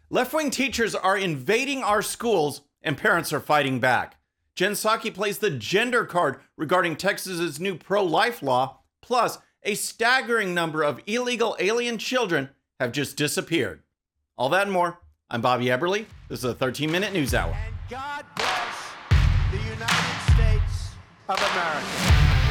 Left-wing teachers are invading our schools and parents are fighting back. Jen Psaki plays the gender card regarding Texas's new pro-life law, plus a staggering number of illegal alien children have just disappeared. All that and more. I'm Bobby Eberle. This is a 13-minute news hour. And God bless the United States of America.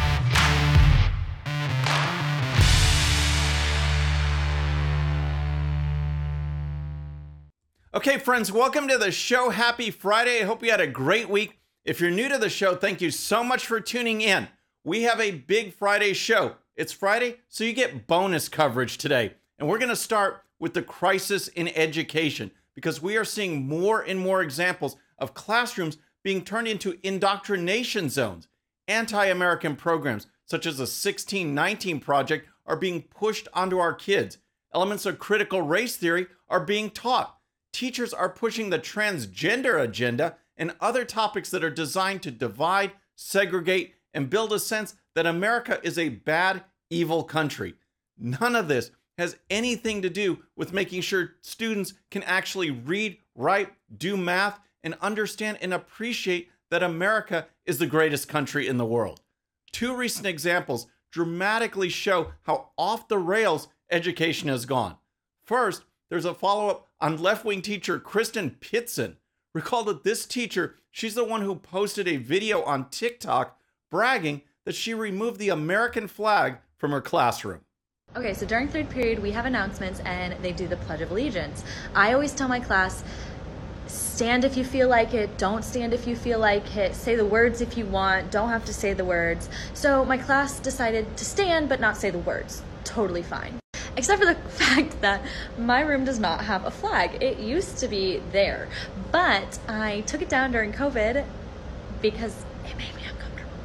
Okay, friends, welcome to the show. Happy Friday. I hope you had a great week. If you're new to the show, thank you so much for tuning in. We have a big Friday show. It's Friday, so you get bonus coverage today. And we're going to start with the crisis in education because we are seeing more and more examples of classrooms being turned into indoctrination zones. Anti-American programs such as the 1619 Project are being pushed onto our kids. Elements of critical race theory are being taught. Teachers are pushing the transgender agenda and other topics that are designed to divide, segregate, and build a sense that America is a bad, evil country. None of this has anything to do with making sure students can actually read, write, do math, and understand and appreciate that America is the greatest country in the world. Two recent examples dramatically show how off the rails education has gone. First, there's a follow-up on left-wing teacher Kristen Pitson. Recall that this teacher, she's the one who posted a video on TikTok bragging that she removed the American flag from her classroom. Okay, so during third period, we have announcements and they do the Pledge of Allegiance. I always tell my class, stand if you feel like it, don't stand if you feel like it, say the words if you want, don't have to say the words. So my class decided to stand but not say the words. Totally fine. Except for the fact that my room does not have a flag. It used to be there, but I took it down during COVID because it made me uncomfortable.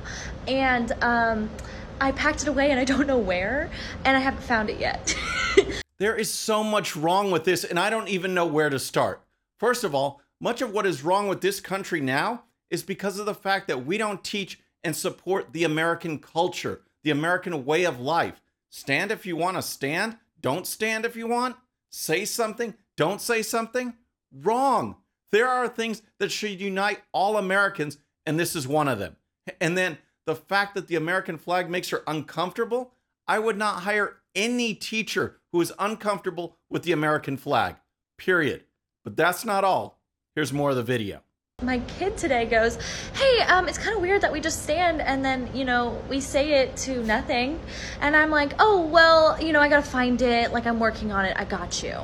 And I packed it away and I don't know where, and I haven't found it yet. There is so much wrong with this, and I don't even know where to start. First of all, much of what is wrong with this country now is because of the fact that we don't teach and support the American culture, the American way of life. Stand if you want to stand. Don't stand if you want. Say something. Don't say something. Wrong. There are things that should unite all Americans, and this is one of them. And then the fact that the American flag makes her uncomfortable, I would not hire any teacher who is uncomfortable with the American flag. Period. But that's not all. Here's more of the video. My kid today goes, hey, it's kind of weird that we just stand and then, we say it to nothing. And I'm like, oh, well, I got to find it. Like, I'm working on it. I got you.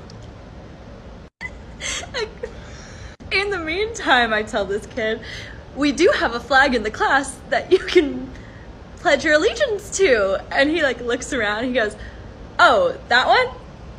In the meantime, I tell this kid, we do have a flag in the class that you can pledge your allegiance to. And he looks around. He goes, oh, that one?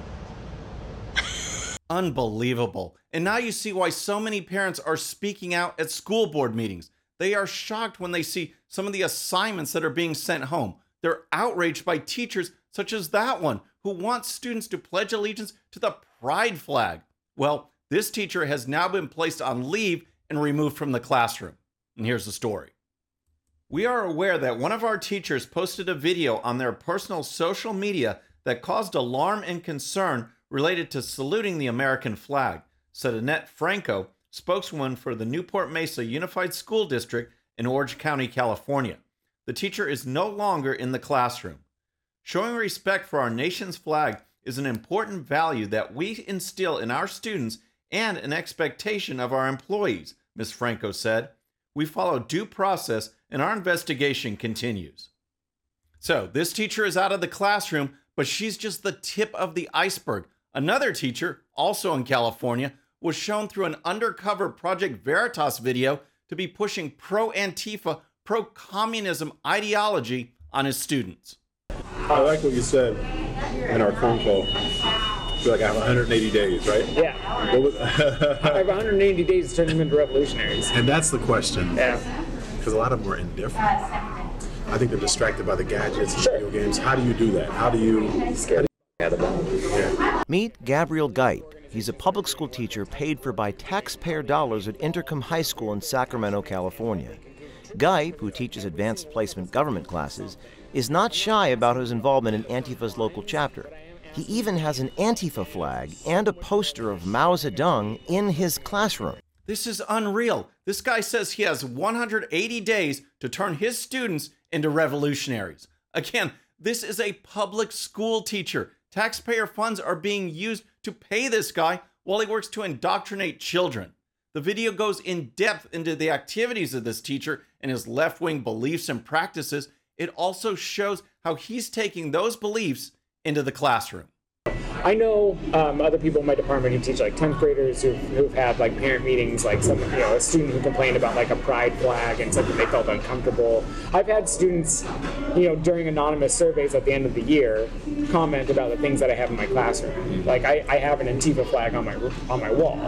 Unbelievable. And now you see why so many parents are speaking out at school board meetings. They are shocked when they see some of the assignments that are being sent home. They're outraged by teachers such as that one who wants students to pledge allegiance to the pride flag. Well, this teacher has now been placed on leave and removed from the classroom. And here's the story. We are aware that one of our teachers posted a video on their personal social media that caused alarm and concern related to saluting the American flag, said Annette Franco, spokeswoman for the Newport Mesa Unified School District in Orange County, California. The teacher is no longer in the classroom. Showing respect for our nation's flag is an important value that we instill in our students and an expectation of our employees, Ms. Franco said. We follow due process and our investigation continues. So, this teacher is out of the classroom, but she's just the tip of the iceberg. Another teacher, also in California, was shown through an undercover Project Veritas video to be pushing pro-Antifa, pro-communism ideology on his students. I like what you said in our phone call. I feel like I have 180 days, right? Yeah. I have 180 days to turn them into revolutionaries. And that's the question. Yeah. Because a lot of them are indifferent. I think they're distracted by the gadgets and video games. How do you do that? How do you... Scare the out of them. Yeah. Meet Gabriel Geit. He's a public school teacher paid for by taxpayer dollars at Intercom High School in Sacramento, California. Geit, who teaches advanced placement government classes, is not shy about his involvement in Antifa's local chapter. He even has an Antifa flag and a poster of Mao Zedong in his classroom. This is unreal. This guy says he has 180 days to turn his students into revolutionaries. Again, this is a public school teacher. Taxpayer funds are being used to pay this guy while he works to indoctrinate children. The video goes in depth into the activities of this teacher and his left-wing beliefs and practices. It also shows how he's taking those beliefs into the classroom. I know other people in my department who teach like 10th graders who've had like parent meetings, like some, a student who complained about like a pride flag and said that they felt uncomfortable. I've had students, during anonymous surveys at the end of the year, comment about the things that I have in my classroom. Like I have an Antifa flag on my wall,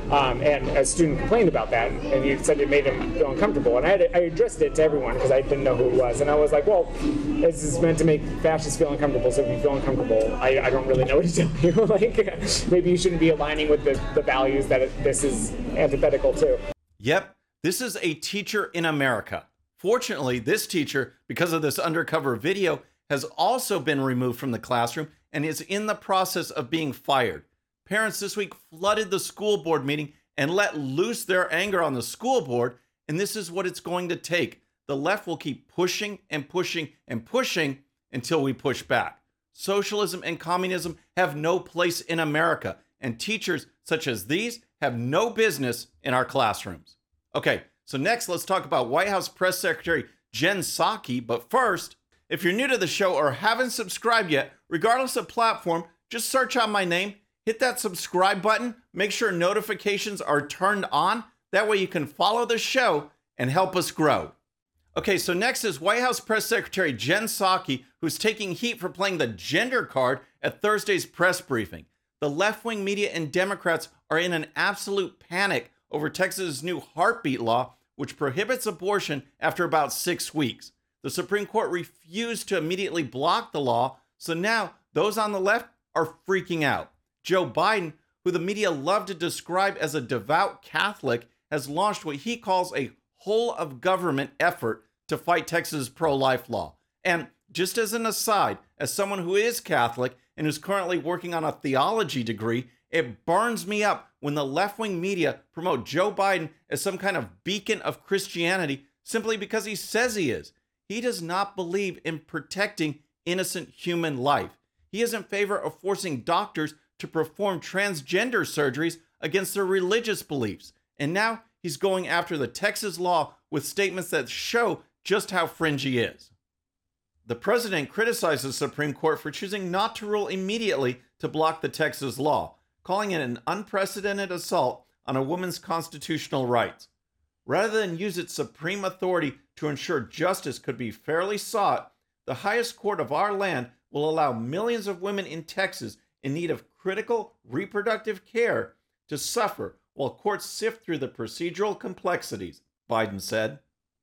and a student complained about that, and he said it made him feel uncomfortable. And I addressed it to everyone because I didn't know who it was, and I was like, well, this is meant to make fascists feel uncomfortable. So if you feel uncomfortable, I don't really know what to tell you. Like maybe you shouldn't be aligning with the values that this is antithetical to. Yep, this is a teacher in America. Fortunately, this teacher, because of this undercover video, has also been removed from the classroom and is in the process of being fired. Parents this week flooded the school board meeting and let loose their anger on the school board, and this is what it's going to take. The left will keep pushing and pushing and pushing until we push back. Socialism and communism have no place in America, and teachers such as these have no business in our classrooms. Okay, so next let's talk about White House Press Secretary Jen Psaki. But first, if you're new to the show or haven't subscribed yet, regardless of platform, just search out my name, hit that subscribe button, make sure notifications are turned on. That way you can follow the show and help us grow. Okay, so next is White House Press Secretary Jen Psaki, who's taking heat for playing the gender card at Thursday's press briefing. The left-wing media and Democrats are in an absolute panic over Texas's new heartbeat law, which prohibits abortion after about 6 weeks. The Supreme Court refused to immediately block the law, so now those on the left are freaking out. Joe Biden, who the media love to describe as a devout Catholic, has launched what he calls a whole-of-government effort to fight Texas' pro-life law. And just as an aside, as someone who is Catholic and who's currently working on a theology degree, it burns me up when the left-wing media promote Joe Biden as some kind of beacon of Christianity simply because he says he is. He does not believe in protecting innocent human life. He is in favor of forcing doctors to perform transgender surgeries against their religious beliefs. And now he's going after the Texas law with statements that show just how fringe he is. The president criticized the Supreme Court for choosing not to rule immediately to block the Texas law, calling it an unprecedented assault on a woman's constitutional rights. Rather than use its supreme authority to ensure justice could be fairly sought, the highest court of our land will allow millions of women in Texas in need of critical reproductive care to suffer while courts sift through the procedural complexities, Biden said.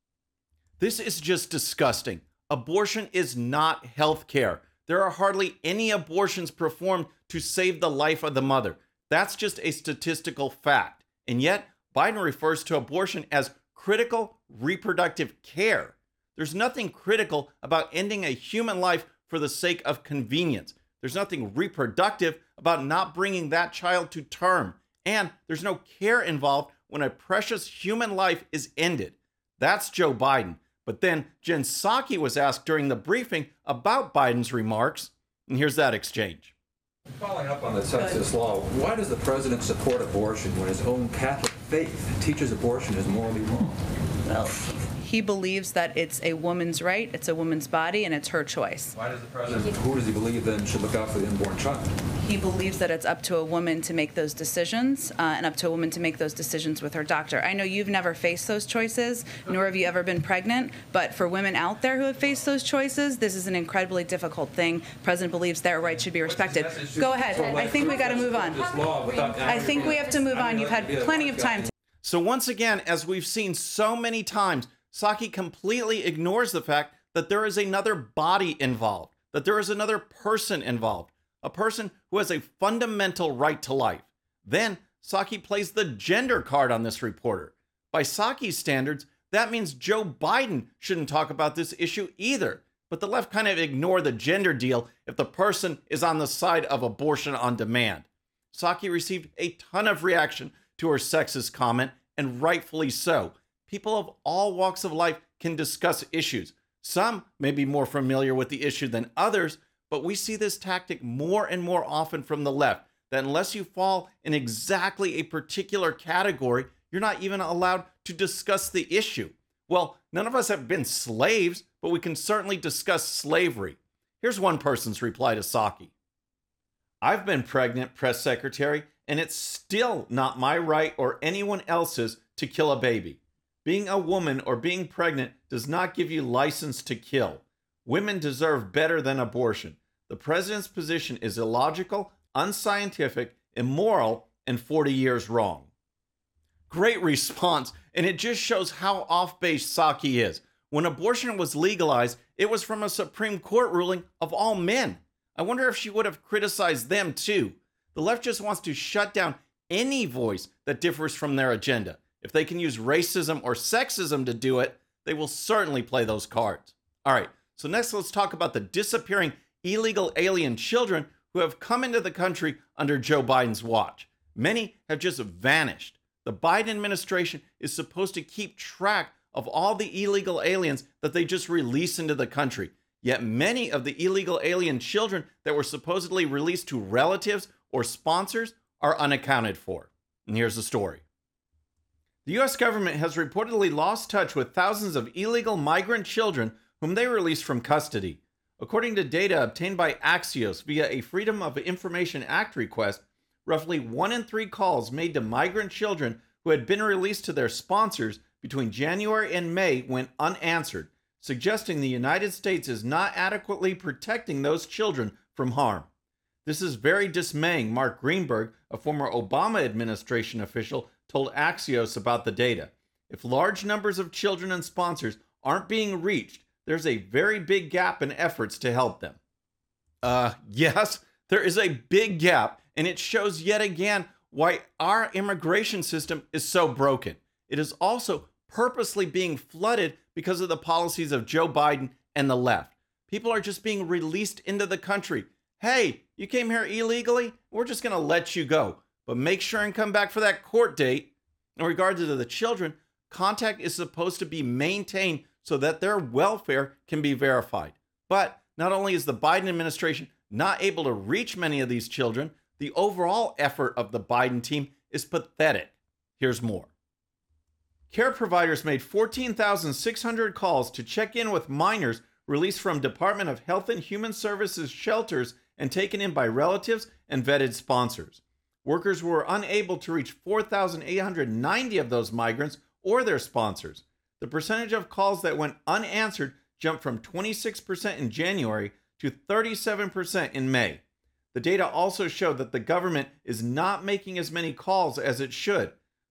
This is just disgusting. Abortion is not health care. There are hardly any abortions performed to save the life of the mother. That's just a statistical fact. And yet, Biden refers to abortion as critical reproductive care. There's nothing critical about ending a human life for the sake of convenience. There's nothing reproductive about not bringing that child to term. And there's no care involved when a precious human life is ended. That's Joe Biden. But then Jen Psaki was asked during the briefing about Biden's remarks, and here's that exchange. Following up on the Texas law, why does the president support abortion when his own Catholic faith teaches abortion is morally wrong? Well, he believes that it's a woman's right, it's a woman's body, and it's her choice. Why does the president, who does he believe then should look out for the unborn child? He believes that it's up to a woman to make those decisions, and up to a woman to make those decisions with her doctor. I know you've never faced those choices, nor have you ever been pregnant, but for women out there who have faced those choices, this is an incredibly difficult thing. The president believes their rights should be respected. Go ahead. I think we got to move on. I think we have to move on. You've had plenty of time. So once again, as we've seen so many times, Psaki completely ignores the fact that there is another body involved, that there is another person involved, a person who has a fundamental right to life. Then Psaki plays the gender card on this reporter. By Psaki's standards, that means Joe Biden shouldn't talk about this issue either. but the left kind of ignore the gender deal if the person is on the side of abortion on demand. Psaki received a ton of reaction to her sexist comment, and rightfully so. People of all walks of life can discuss issues. Some may be more familiar with the issue than others, but we see this tactic more and more often from the left, that unless you fall in exactly a particular category, you're not even allowed to discuss the issue. Well, none of us have been slaves, but we can certainly discuss slavery. Here's one person's reply to Psaki. I've been pregnant, press secretary, and it's still not my right or anyone else's to kill a baby. Being a woman or being pregnant does not give you license to kill. Women deserve better than abortion. The president's position is illogical, unscientific, immoral, and 40 years wrong. Great response, and it just shows how off-base Psaki is. When abortion was legalized, it was from a Supreme Court ruling of all men. I wonder if she would have criticized them too. The left just wants to shut down any voice that differs from their agenda. If they can use racism or sexism to do it, they will certainly play those cards. All right, so next let's talk about the disappearing illegal alien children who have come into the country under Joe Biden's watch. Many have just vanished. The Biden administration is supposed to keep track of all the illegal aliens that they just release into the country. Yet many of the illegal alien children that were supposedly released to relatives or sponsors are unaccounted for. And here's the story. The U.S. government has reportedly lost touch with thousands of illegal migrant children whom they released from custody. According to data obtained by Axios via a Freedom of Information Act request, roughly 1 in 3 calls made to migrant children who had been released to their sponsors between January and May went unanswered, suggesting the United States is not adequately protecting those children from harm. This is very dismaying, Mark Greenberg, a former Obama administration official, told Axios about the data. If large numbers of children and sponsors aren't being reached, there's a very big gap in efforts to help them. Yes, there is a big gap, and it shows yet again why our immigration system is so broken. It is also purposely being flooded because of the policies of Joe Biden and the left. People are just being released into the country. Hey, you came here illegally? We're just going to let you go. But make sure and come back for that court date. In regards to the children, contact is supposed to be maintained so that their welfare can be verified. But not only is the Biden administration not able to reach many of these children, the overall effort of the Biden team is pathetic. Here's more. Care providers made 14,600 calls to check in with minors released from Department of Health and Human Services shelters and taken in by relatives and vetted sponsors. Workers were unable to reach 4,890 of those migrants or their sponsors. The percentage of calls that went unanswered jumped from 26% in January to 37% in May. The data also showed that the government is not making as many calls as it should.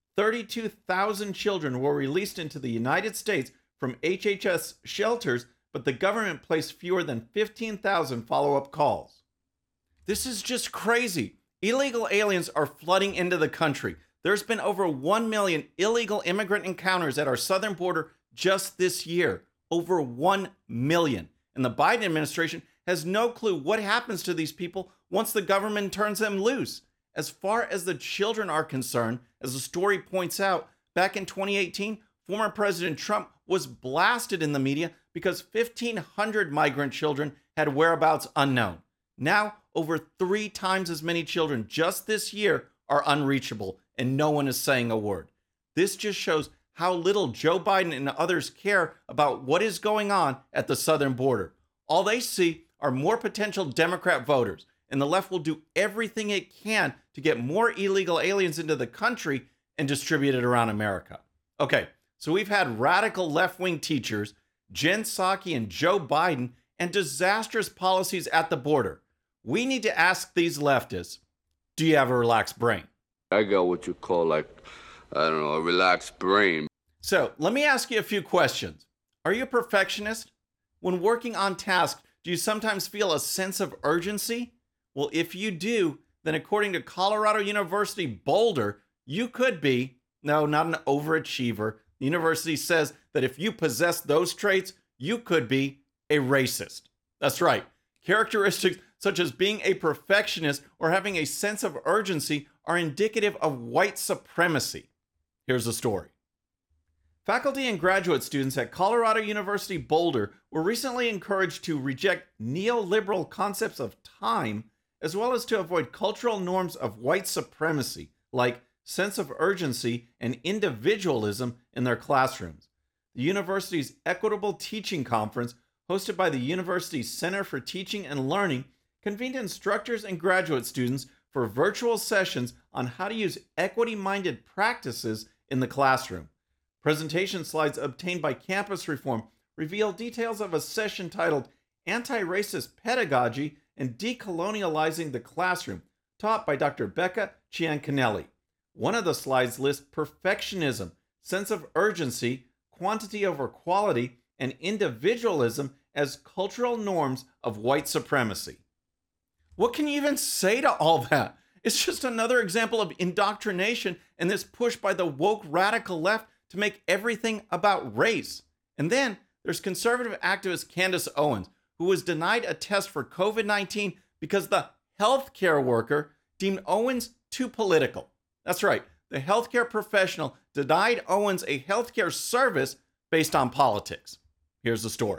32,000 children were released into the United States from HHS shelters, but the government placed fewer than 15,000 follow-up calls. This is just crazy. Illegal aliens are flooding into the country. There's been over 1 million illegal immigrant encounters at our southern border just this year. Over 1 million. And the Biden administration has no clue what happens to these people once the government turns them loose. As far as the children are concerned, as the story points out, back in 2018, former President Trump was blasted in the media because 1,500 migrant children had whereabouts unknown. Now, over 3 times as many children just this year are unreachable, and no one is saying a word. This just shows how little Joe Biden and others care about what is going on at the southern border. All they see are more potential Democrat voters, and the left will do everything it can to get more illegal aliens into the country and distribute it around America. Okay, so we've had radical left-wing teachers, Jen Psaki and Joe Biden, and disastrous policies at the border. We need to ask these leftists, do you have a relaxed brain? I got what you call a relaxed brain. So let me ask you a few questions. Are you a perfectionist? When working on tasks, do you sometimes feel a sense of urgency? Well, if you do, then according to Colorado University Boulder, you could be, no, not an overachiever. The university says that if you possess those traits, you could be a racist. That's right. Characteristics such as being a perfectionist or having a sense of urgency are indicative of white supremacy. Here's the story. Faculty and graduate students at Colorado University Boulder were recently encouraged to reject neoliberal concepts of time, as well as to avoid cultural norms of white supremacy, like sense of urgency and individualism in their classrooms. The university's Equitable Teaching Conference, hosted by the university's Center for Teaching and Learning, convened instructors and graduate students for virtual sessions on how to use equity-minded practices in the classroom. Presentation slides obtained by Campus Reform reveal details of a session titled Anti-Racist Pedagogy and Decolonializing the Classroom, taught by Dr. Becca Ciancanelli. One of the slides lists perfectionism, sense of urgency, quantity over quality, and individualism as cultural norms of white supremacy. What can you even say to all that? It's just another example of indoctrination and this push by the woke radical left to make everything about race. And then there's conservative activist Candace Owens, who was denied a test for COVID-19 because the healthcare worker deemed Owens too political. That's right, the healthcare professional denied Owens a healthcare service based on politics. Here's the story.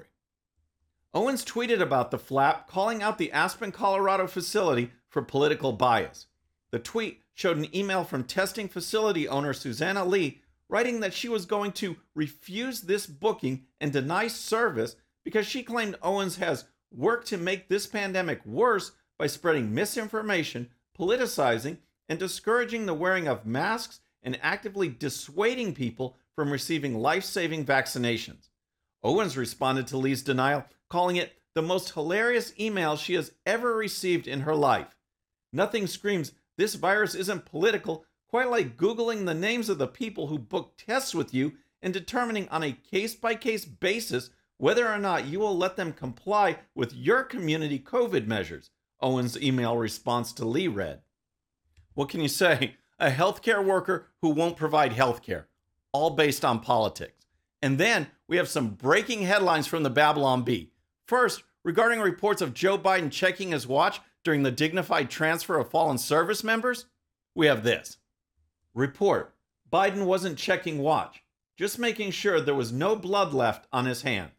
Owens tweeted about the flap, calling out the Aspen, Colorado facility for political bias. The tweet showed an email from testing facility owner Susanna Lee, writing that she was going to refuse this booking and deny service because she claimed Owens has worked to make this pandemic worse by spreading misinformation, politicizing, and discouraging the wearing of masks and actively dissuading people from receiving life-saving vaccinations. Owens responded to Lee's denial, calling it the most hilarious email she has ever received in her life. Nothing screams, "This virus isn't political," quite like Googling the names of the people who booked tests with you and determining on a case-by-case basis whether or not you will let them comply with your community COVID measures, Owens' email response to Lee read. What can you say? A healthcare worker who won't provide healthcare, all based on politics. And then we have some breaking headlines from the Babylon Bee. First, regarding reports of Joe Biden checking his watch during the dignified transfer of fallen service members, we have this. Report: Biden wasn't checking watch, just making sure there was no blood left on his hands.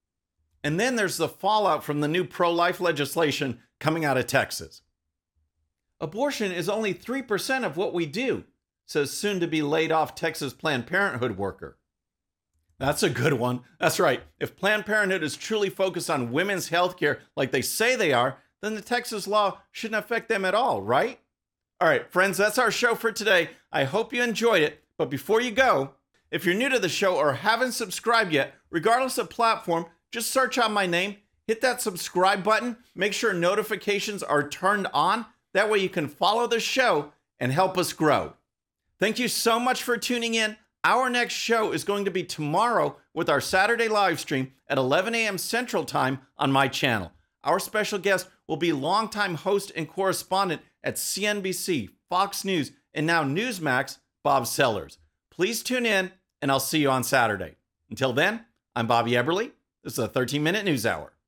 And then there's the fallout from the new pro-life legislation coming out of Texas. Abortion is only 3% of what we do, says soon-to-be laid-off Texas Planned Parenthood worker. That's a good one. That's right. If Planned Parenthood is truly focused on women's health care like they say they are, then the Texas law shouldn't affect them at all, right? All right, friends, that's our show for today. I hope you enjoyed it. But before you go, if you're new to the show or haven't subscribed yet, regardless of platform, just search out my name, hit that subscribe button, make sure notifications are turned on. That way you can follow the show and help us grow. Thank you so much for tuning in. Our next show is going to be tomorrow with our Saturday live stream at 11 a.m. Central Time on my channel. Our special guest will be longtime host and correspondent at CNBC, Fox News, and now Newsmax, Bob Sellers. Please tune in, and I'll see you on Saturday. Until then, I'm Bobby Eberle. This is a 13-minute news hour.